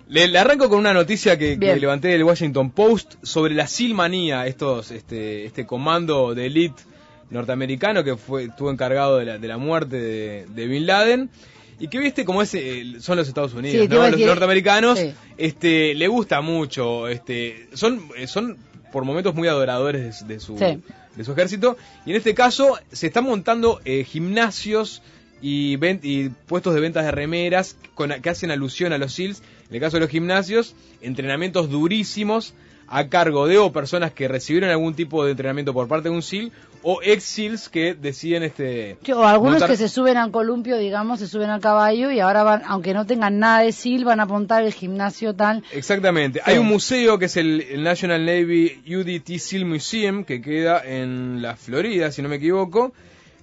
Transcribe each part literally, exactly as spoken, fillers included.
Le, le arranco con una noticia que, que levanté del Washington Post sobre la SEAL-manía, estos, este, este comando de élite norteamericano que fue estuvo encargado de la, de la muerte de, de Bin Laden. Y que viste como es, eh, son los Estados Unidos, sí, ¿no? Los decir, norteamericanos, sí. este, le gusta mucho, este, son, son por momentos muy adoradores de, de su, sí. de su ejército. Y en este caso se están montando eh, gimnasios y, ven, y puestos de ventas de remeras con, que hacen alusión a los SEALs. En el caso de los gimnasios, entrenamientos durísimos a cargo de o personas que recibieron algún tipo de entrenamiento por parte de un SEAL o ex-SEALs que deciden este... O algunos montar... que se suben al columpio, digamos, se suben al caballo y ahora van, aunque no tengan nada de SEAL, van a montar el gimnasio tal. Exactamente. Sí. Hay un museo que es el, el National Navy U D T SEAL Museum, que queda en la Florida, si no me equivoco,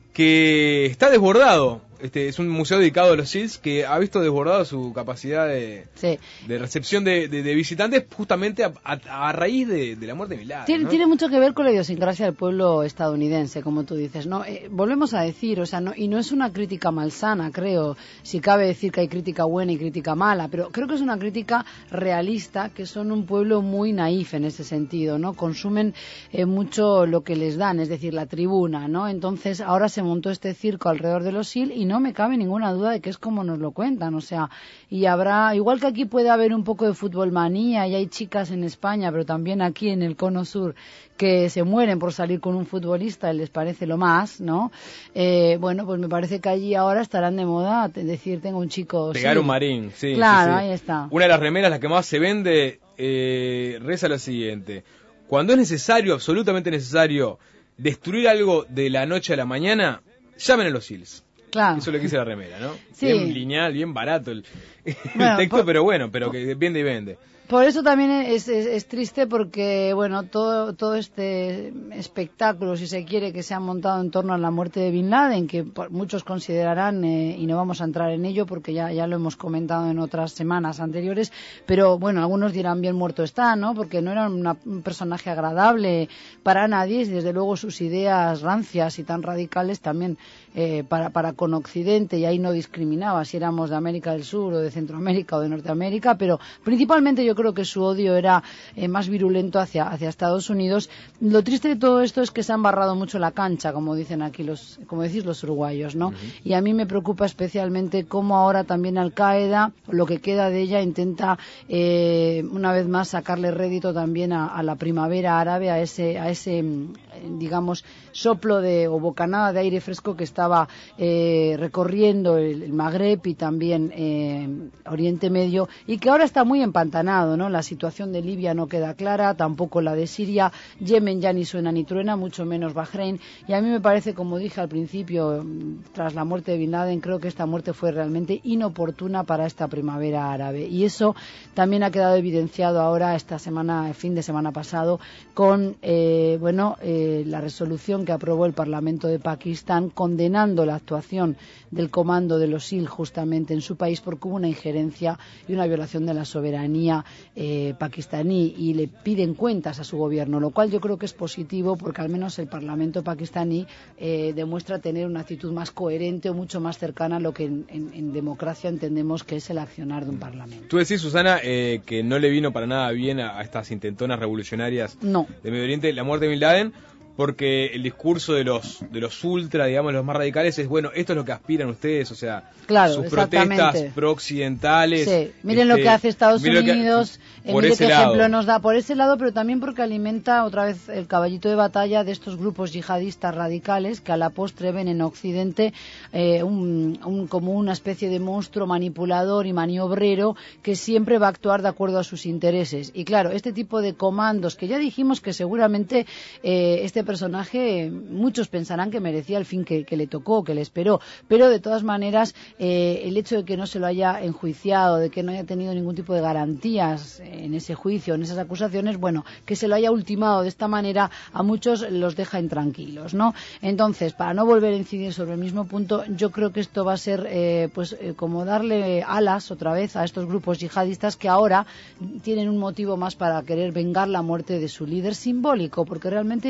que está desbordado. Este es un museo dedicado a los SEALs que ha visto desbordado su capacidad de, sí. de recepción de, de, de visitantes justamente a, a, a raíz de, de la muerte de Bin Laden, tiene, ¿no? tiene mucho que ver con la idiosincrasia del pueblo estadounidense, como tú dices, ¿no? Eh, volvemos a decir, o sea, no, y no es una crítica malsana, creo, si cabe decir que hay crítica buena y crítica mala, pero creo que es una crítica realista, que son un pueblo muy naif en ese sentido, ¿no? Consumen eh, mucho lo que les dan, es decir, la tribuna, ¿no? Entonces ahora se montó este circo alrededor de los SEAL y no me cabe ninguna duda de que es como nos lo cuentan, o sea, y habrá, igual que aquí puede haber un poco de fútbol manía y hay chicas en España, pero también aquí en el Cono Sur que se mueren por salir con un futbolista y les parece lo más, ¿no? Eh, bueno, pues me parece que allí ahora estarán de moda decir, tengo un chico... Pegar sí. un marín, sí. Claro, sí, sí. ahí está. Una de las remeras, la que más se vende, eh, reza lo siguiente: cuando es necesario, absolutamente necesario, destruir algo de la noche a la mañana, llamen a los SEALs. Claro. Eso es lo que dice la remera, ¿no? Sí. Bien lineal, bien barato el, bueno, el texto, por, pero bueno, pero que vende y vende. Por eso también es, es, es triste porque, bueno, todo, todo este espectáculo, si se quiere, que se ha montado en torno a la muerte de Bin Laden, que muchos considerarán, eh, y no vamos a entrar en ello porque ya, ya lo hemos comentado en otras semanas anteriores, pero bueno, algunos dirán bien muerto está, ¿no? Porque no era una, un personaje agradable para nadie y desde luego sus ideas rancias y tan radicales también eh, para, para con Occidente, y ahí no discriminaba si éramos de América del Sur o de Centroamérica o de Norteamérica, pero principalmente yo creo que su odio era eh, más virulento hacia, hacia Estados Unidos. Lo triste de todo esto es que se ha embarrado mucho la cancha, como dicen aquí los, como decís los uruguayos, ¿no? Uh-huh. Y a mí me preocupa especialmente cómo ahora también Al-Qaeda, lo que queda de ella, intenta eh, una vez más sacarle rédito también a, a la primavera árabe, a ese, a ese digamos, soplo de o bocanada de aire fresco que estaba eh, recorriendo el, el Magreb y también eh, Oriente Medio, y que ahora está muy empantanado, ¿no? La situación de Libia no queda clara, tampoco la de Siria, Yemen ya ni suena ni truena, mucho menos Bahrein, y a mí me parece, como dije al principio, tras la muerte de Bin Laden, creo que esta muerte fue realmente inoportuna para esta primavera árabe, y eso también ha quedado evidenciado ahora esta semana, el fin de semana pasado, con eh, bueno eh, la resolución que aprobó el Parlamento de Pakistán condenando la actuación del comando de los SEAL justamente en su país porque hubo una injerencia y una violación de la soberanía eh, pakistaní, y le piden cuentas a su gobierno, lo cual yo creo que es positivo porque al menos el Parlamento pakistaní eh, demuestra tener una actitud más coherente o mucho más cercana a lo que en, en, en democracia entendemos que es el accionar de un parlamento. Tú decís, Susana, eh, que no le vino para nada bien a, a estas intentonas revolucionarias no. de Medio Oriente la muerte de Bin Laden, porque el discurso de los de los ultra, digamos, los más radicales es, bueno, esto es lo que aspiran ustedes, o sea, claro, sus protestas pro-occidentales. Sí, miren este, lo que hace Estados Unidos, que, eh, mire qué lado. ejemplo nos da por ese lado, pero también porque alimenta otra vez el caballito de batalla de estos grupos yihadistas radicales que a la postre ven en Occidente eh, un, un, como una especie de monstruo manipulador y maniobrero que siempre va a actuar de acuerdo a sus intereses. Y claro, este tipo de comandos que ya dijimos que seguramente eh, este personaje, muchos pensarán que merecía el fin que, que le tocó, que le esperó, pero de todas maneras eh, el hecho de que no se lo haya enjuiciado, de que no haya tenido ningún tipo de garantías en ese juicio, en esas acusaciones, bueno, que se lo haya ultimado de esta manera a muchos los deja intranquilos, ¿no? Entonces, para no volver a incidir sobre el mismo punto, yo creo que esto va a ser eh, pues eh, como darle alas otra vez a estos grupos yihadistas que ahora tienen un motivo más para querer vengar la muerte de su líder simbólico, porque realmente Bin Laden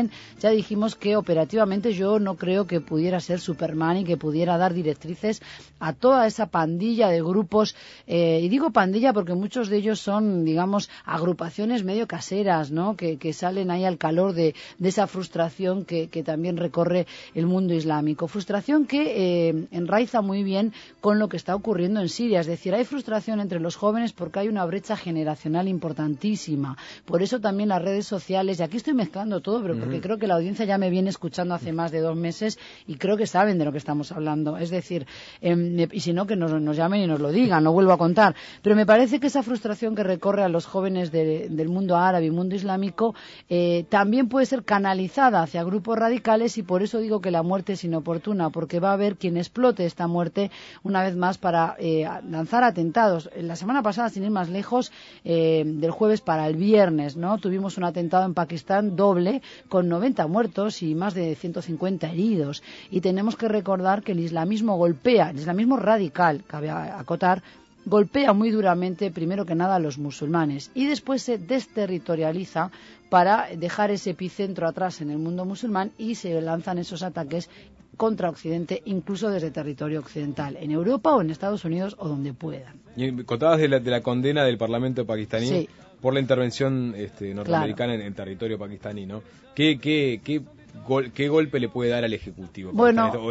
Laden, ya dijimos que operativamente yo no creo que pudiera ser Superman y que pudiera dar directrices a toda esa pandilla de grupos, eh, y digo pandilla porque muchos de ellos son, digamos, agrupaciones medio caseras, ¿no? Que, que salen ahí al calor de, de esa frustración que, que también recorre el mundo islámico. Frustración que eh, enraiza muy bien con lo que está ocurriendo en Siria. Es decir, hay frustración entre los jóvenes porque hay una brecha generacional importantísima. Por eso también las redes sociales, y aquí estoy mezclando todo, pero porque uh-huh. creo que la audiencia ya me viene escuchando hace más de dos meses y creo que saben de lo que estamos hablando. Es decir, eh, y si no, que nos, nos llamen y nos lo digan, no vuelvo a contar. Pero me parece que esa frustración que recorre a los jóvenes de, del mundo árabe y mundo islámico eh, también puede ser canalizada hacia grupos radicales, y por eso digo que la muerte es inoportuna, porque va a haber quien explote esta muerte una vez más para eh, lanzar atentados. La semana pasada, sin ir más lejos, eh, del jueves para el viernes, ¿no? Tuvimos un atentado en Pakistán doble, con noventa muertos y más de ciento cincuenta heridos. Y tenemos que recordar que el islamismo golpea, el islamismo radical, cabe acotar, golpea muy duramente, primero que nada, a los musulmanes y después se desterritorializa para dejar ese epicentro atrás en el mundo musulmán, y se lanzan esos ataques contra Occidente, incluso desde territorio occidental, en Europa o en Estados Unidos o donde puedan. Y contabas de la, de la condena del Parlamento pakistaní sí. por la intervención este, norteamericana claro. en, en territorio pakistaní, ¿no? ¿Qué, qué, qué, gol, qué golpe le puede dar al Ejecutivo? Bueno, o,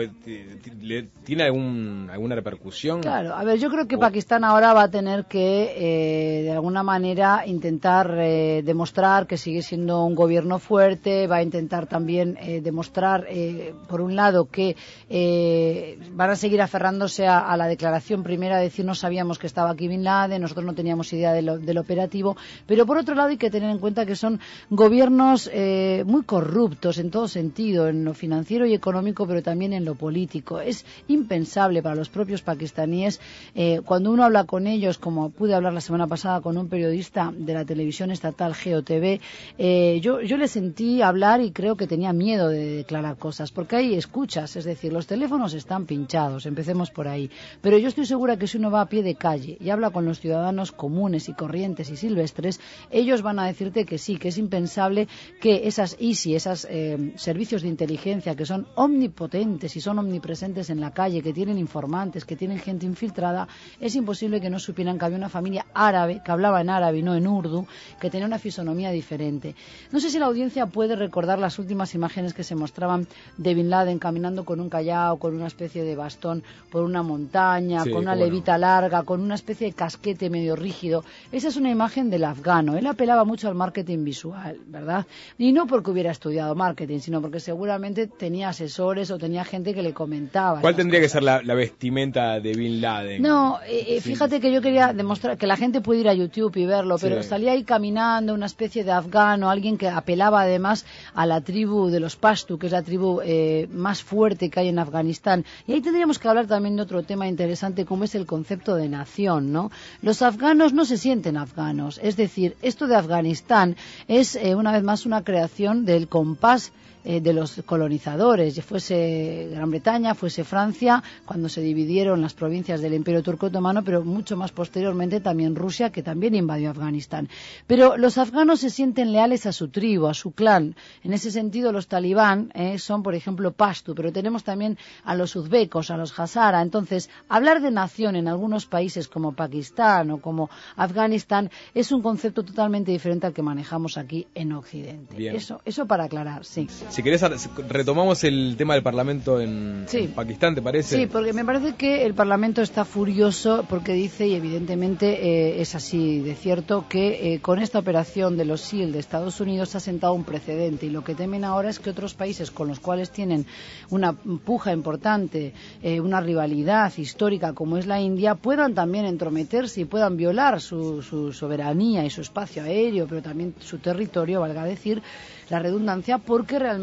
¿tiene algún, alguna repercusión? Claro, a ver, yo creo que o... Pakistán ahora va a tener que, eh, de alguna manera, intentar eh, demostrar que sigue siendo un gobierno fuerte, va a intentar también eh, demostrar, eh, por un lado, que eh, van a seguir aferrándose a, a la declaración primera de decir no sabíamos que estaba aquí Bin Laden, nosotros no teníamos idea de lo, del operativo, pero por otro lado hay que tener en cuenta que son gobiernos eh, muy corruptos en todo sentido, en lo financiero y económico, pero también en lo político. Es impensable para los propios pakistaníes, eh, cuando uno habla con ellos, como pude hablar la semana pasada con un periodista de la televisión estatal G E O T V, eh, yo, yo le sentí hablar y creo que tenía miedo de declarar cosas, porque hay escuchas, es decir, los teléfonos están pinchados, empecemos por ahí, pero yo estoy segura que si uno va a pie de calle y habla con los ciudadanos comunes y corrientes y silvestres, ellos van a decirte que sí, que es impensable que esas I S I, esos eh, servicios de inteligencia que son omnipotentes y son omnipresentes en la calle, que tienen informantes, que tienen gente infiltrada, es imposible que no supieran que había una familia árabe, que hablaba en árabe y no en urdu, que tenía una fisonomía diferente. No sé si la audiencia puede recordar las últimas imágenes que se mostraban de Bin Laden caminando con un callao, con una especie de bastón por una montaña, sí, con una levita no. larga, con una especie de casquete medio rígido. Esa es una imagen del afgano. Él apelaba mucho al marketing visual, ¿verdad? Y no porque hubiera estudiado marketing, sino porque seguramente tenía asesores o tenía gente que le comentaba. ¿Cuál tendría cosas? que ser la, la vestimenta de Bin Laden? No, eh, sí. fíjate que yo quería demostrar que la gente puede ir a YouTube y verlo, pero sí. salía ahí caminando una especie de afgano, alguien que apelaba además a la tribu de los Pashtu, que es la tribu eh, más fuerte que hay en Afganistán. Y ahí tendríamos que hablar también de otro tema interesante, como es el concepto de nación, ¿no? Los afganos no se sienten afganos, es decir, esto de Afganistán es eh, una vez más una creación del compás Eh, de los colonizadores, fuese Gran Bretaña, fuese Francia, cuando se dividieron las provincias del Imperio Turco Otomano, pero mucho más posteriormente también Rusia, que también invadió Afganistán. Pero los afganos se sienten leales a su tribu, a su clan. En ese sentido, los talibán eh, son, por ejemplo, pashtu, pero tenemos también a los uzbecos, a los hazara. Entonces, hablar de nación en algunos países como Pakistán o como Afganistán es un concepto totalmente diferente al que manejamos aquí en Occidente. Bien. Eso, eso para aclarar, sí. Si querés, retomamos el tema del Parlamento en, sí. en Pakistán, ¿te parece? Sí, porque me parece que el Parlamento está furioso porque dice, y evidentemente eh, es así de cierto, que eh, con esta operación de los SEAL de Estados Unidos se ha sentado un precedente, y lo que temen ahora es que otros países con los cuales tienen una puja importante, eh, una rivalidad histórica como es la India, puedan también entrometerse y puedan violar su, su soberanía y su espacio aéreo, pero también su territorio, valga decir la redundancia, porque realmente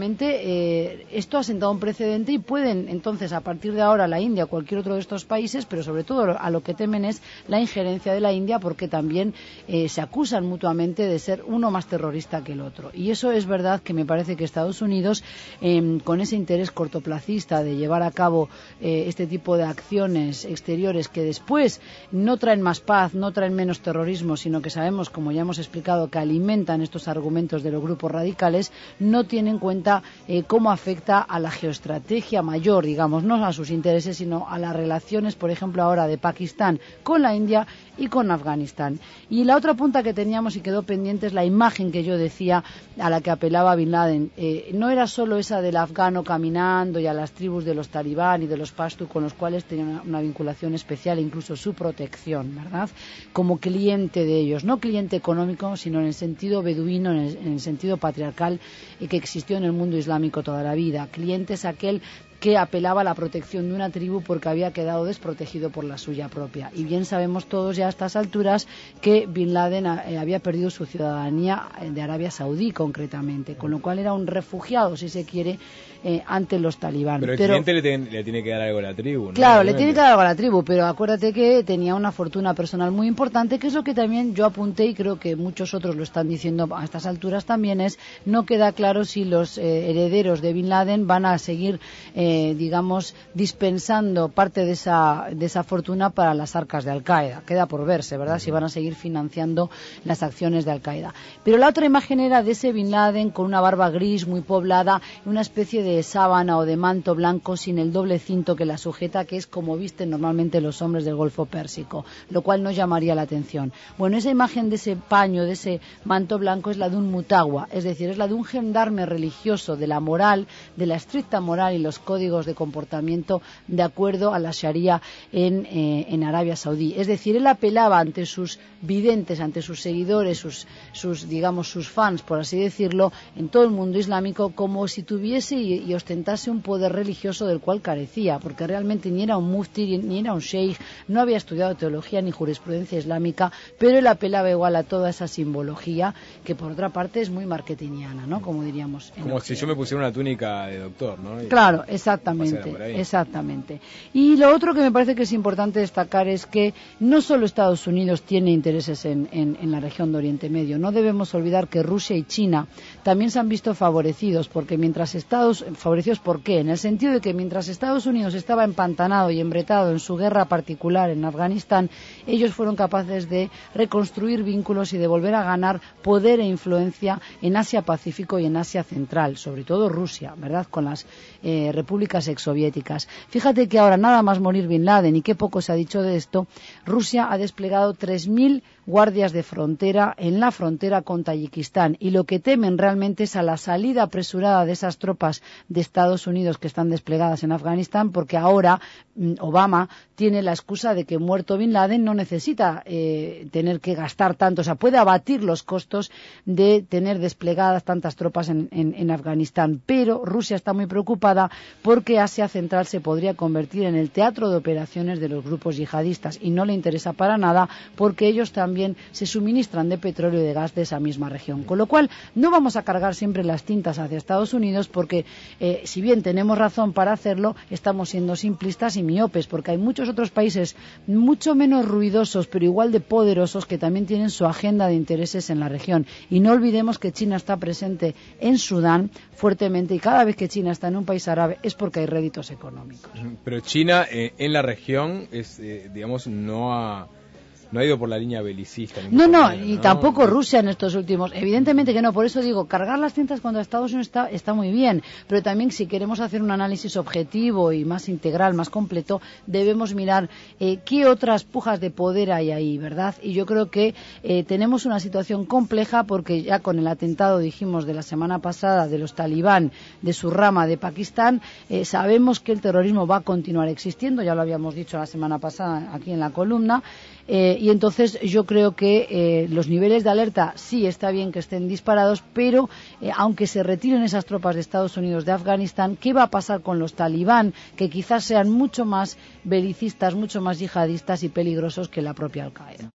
obviamente eh, esto ha sentado un precedente y pueden entonces a partir de ahora la India o cualquier otro de estos países, pero sobre todo a lo que temen es la injerencia de la India, porque también eh, se acusan mutuamente de ser uno más terrorista que el otro. Y eso es verdad que me parece que Estados Unidos, eh, con ese interés cortoplacista de llevar a cabo eh, este tipo de acciones exteriores que después no traen más paz, no traen menos terrorismo, sino que sabemos, como ya hemos explicado, que alimentan estos argumentos de los grupos radicales, no tiene en cuenta eh, cómo afecta a la geoestrategia mayor, digamos, no a sus intereses, sino a las relaciones, por ejemplo, ahora de Pakistán con la India y con Afganistán. Y la otra punta que teníamos y quedó pendiente es la imagen que yo decía a la que apelaba Bin Laden. Eh, no era solo esa del afgano caminando y a las tribus de los talibán y de los pashtu, con los cuales tenía una, una vinculación especial, incluso su protección, ¿verdad? Como cliente de ellos, no cliente económico, sino en el sentido beduino, en el, en el sentido patriarcal eh, que existió en el mundo islámico toda la vida. Cliente es aquel que apelaba a la protección de una tribu porque había quedado desprotegido por la suya propia. Y bien sabemos todos ya a estas alturas que Bin Laden eh, había perdido su ciudadanía de Arabia Saudí concretamente, con lo cual era un refugiado, si se quiere, eh, ante los talibán. Pero el pero, cliente le, ten, le tiene que dar algo a la tribu, ¿no? Claro, le tiene que dar algo a la tribu, pero acuérdate que tenía una fortuna personal muy importante, que es lo que también yo apunté y creo que muchos otros lo están diciendo a estas alturas también, es no queda claro si los eh, herederos de Bin Laden van a seguir eh, Eh, digamos, dispensando parte de esa, de esa fortuna para las arcas de Al-Qaeda. Queda por verse, ¿verdad?, si van a seguir financiando las acciones de Al-Qaeda. Pero la otra imagen era de ese Bin Laden con una barba gris muy poblada, una especie de sábana o de manto blanco sin el doble cinto que la sujeta, que es como visten normalmente los hombres del Golfo Pérsico, lo cual no llamaría la atención. Bueno, esa imagen de ese paño, de ese manto blanco, es la de un mutagua, es decir, es la de un gendarme religioso, de la moral, de la estricta moral y los códigos de comportamiento de acuerdo a la Sharia en, eh, en Arabia Saudí. Es decir, él apelaba ante sus videntes, ante sus seguidores, sus, sus, digamos, sus fans, por así decirlo, en todo el mundo islámico, como si tuviese y, y ostentase un poder religioso del cual carecía, porque realmente ni era un mufti, ni era un sheikh, no había estudiado teología ni jurisprudencia islámica, pero él apelaba igual a toda esa simbología, que por otra parte es muy marketingiana, ¿no?, como diríamos. Como si yo me pusiera una túnica de doctor, ¿no? Y claro, exactamente, exactamente. Y lo otro que me parece que es importante destacar es que no solo Estados Unidos tiene intereses en, en, en la región de Oriente Medio, no debemos olvidar que Rusia y China también se han visto favorecidos, porque mientras Estados, favorecidos ¿por qué? En el sentido de que mientras Estados Unidos estaba empantanado y embretado en su guerra particular en Afganistán, ellos fueron capaces de reconstruir vínculos y de volver a ganar poder e influencia en Asia Pacífico y en Asia Central, sobre todo Rusia, ¿verdad?, con las eh, repúblicas exsoviéticas. Fíjate que ahora, nada más morir Bin Laden, y qué poco se ha dicho de esto, Rusia ha desplegado tres mil guardias de frontera en la frontera con Tayikistán, y lo que temen realmente es a la salida apresurada de esas tropas de Estados Unidos que están desplegadas en Afganistán, porque ahora mm, Obama tiene la excusa de que muerto Bin Laden no necesita eh, tener que gastar tanto, o sea, puede abatir los costos de tener desplegadas tantas tropas en, en, en Afganistán, pero Rusia está muy preocupada porque Asia Central se podría convertir en el teatro de operaciones de los grupos yihadistas, y no le interesa para nada, porque ellos también se suministran de petróleo y de gas de esa misma región. Con lo cual, no vamos a cargar siempre las tintas hacia Estados Unidos, porque eh, si bien tenemos razón para hacerlo, estamos siendo simplistas y miopes, porque hay muchos otros países mucho menos ruidosos, pero igual de poderosos, que también tienen su agenda de intereses en la región. Y no olvidemos que China está presente en Sudán fuertemente, y cada vez que China está en un país árabe es porque hay réditos económicos. Pero China eh, en la región es, eh, digamos, no ha... No ha ido por la línea belicista. No, no, manera, y ¿no? Tampoco Rusia en estos últimos. Evidentemente que no, por eso digo, cargar las tintas cuando Estados Unidos está, está muy bien, pero también si queremos hacer un análisis objetivo y más integral, más completo, debemos mirar eh, qué otras pujas de poder hay ahí, ¿verdad? Y yo creo que eh, tenemos una situación compleja, porque ya con el atentado, dijimos, de la semana pasada de los talibán, de su rama de Pakistán, eh, sabemos que el terrorismo va a continuar existiendo, ya lo habíamos dicho la semana pasada aquí en la columna. Eh, y entonces yo creo que eh, los niveles de alerta sí está bien que estén disparados, pero eh, aunque se retiren esas tropas de Estados Unidos de Afganistán, ¿qué va a pasar con los talibán, que quizás sean mucho más belicistas, mucho más yihadistas y peligrosos que la propia Al-Qaeda?